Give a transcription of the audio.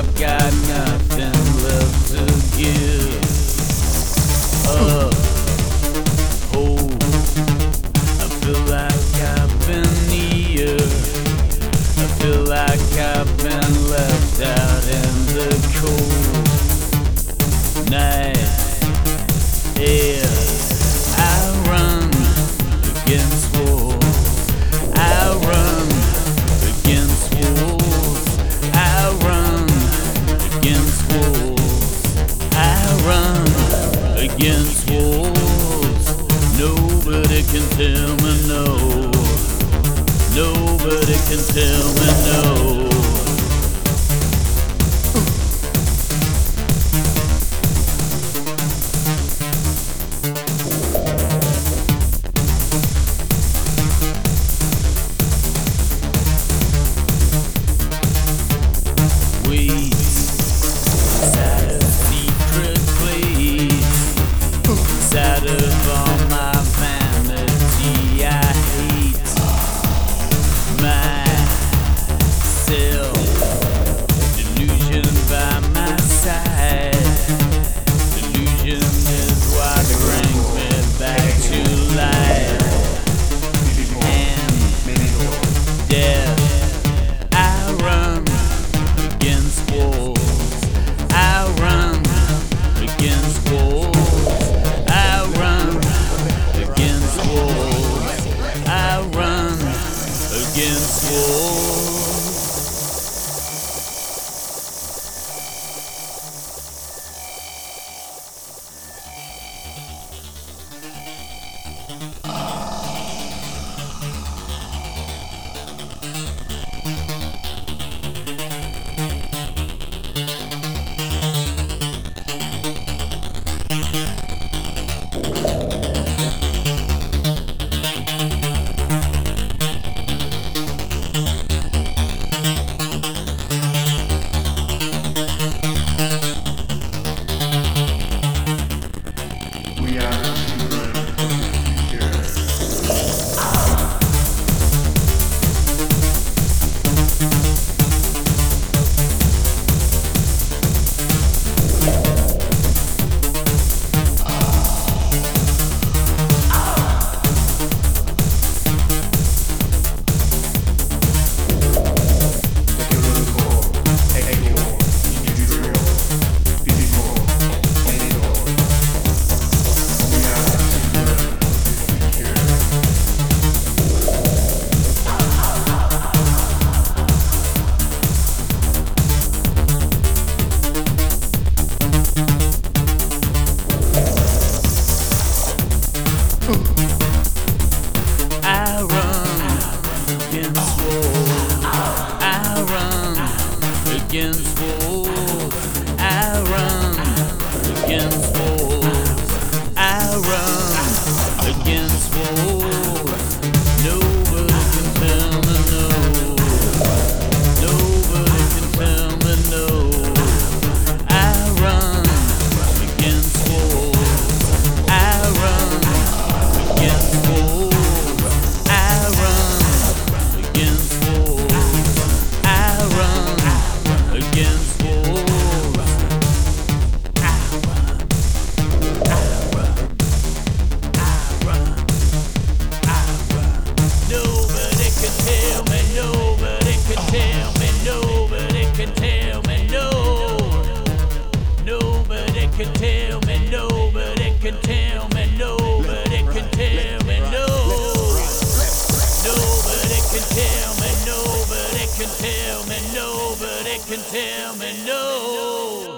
got nothing left to give up. Oh, I feel like I've been here. I feel like I've been left out in the cold night air. I run against walls. I run against walls. I run against walls. I run against walls. Nobody can tell me no. Nobody can tell me no. Wait, inside a secret place, inside of all my vanity, I hate myself. Delusion by my side. Delusion is what brings me back to life and death. I run against walls. I run against walls. I run against walls. I run against walls. I run against walls. I run against walls. I run against walls. I run against walls. Nobody can tell me no. Nobody can tell me no. I run against walls. I run against walls. I run against walls. I run against walls. I run. I run. I run. I run. Nobody can tell me. Nobody can tell me. Nobody can tell me no. Nobody can tell me. Nobody can tell me. Nobody can tell me no. Nobody can tell me. Nobody can tell me. Nobody can tell me no.